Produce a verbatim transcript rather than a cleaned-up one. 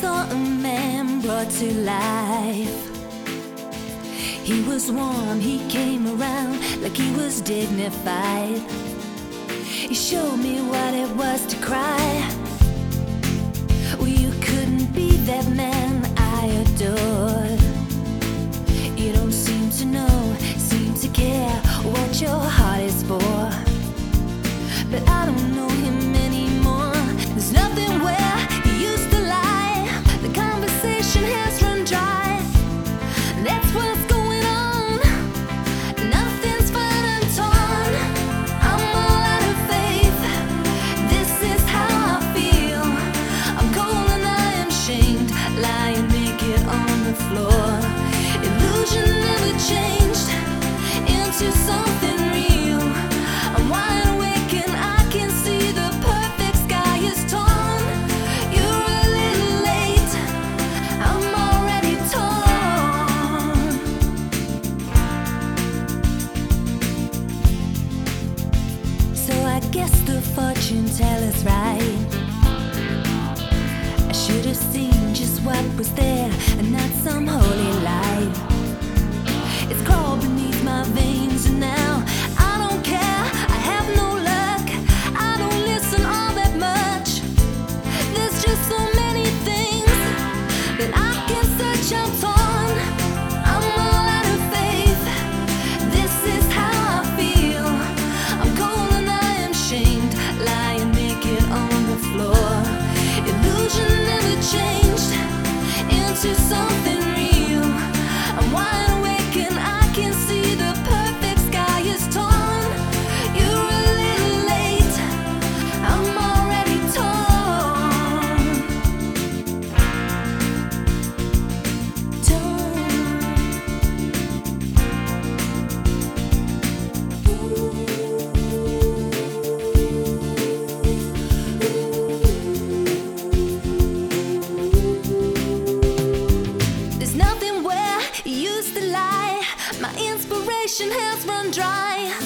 saw a man brought to life. He was warm, he came around like he was dignified. He showed me what it was to cry. Well, you couldn't be that man I adored. You don't seem to know, seem to care what your heart is for. But I don't know him anymore. There's nothing where he used to lie. The conversation has run dry. That's what's going on. Nothing's fine and torn. I'm all out of faith. This is how I feel. I'm cold and I am shamed, lying naked on the floor. Illusion never changed into something real. I'm wide awake and I can see the perfect sky is torn. You're a little late, I'm already torn. So I guess the fortune teller's right. I should have seen just what was there and not some holy light. It's crawled beneath my veins and now I don't care. I have no luck. I don't listen all that much. There's just so many things that I can search out torn. I'm all out of faith. This is how I feel. I'm cold and I am shamed, lying naked on the floor. Illusion never changed into something real. I'm wide awake and I can see the perfect sky is torn. You're a little late, I'm already torn. There's nothing where you used to lie. My inspiration has run dry.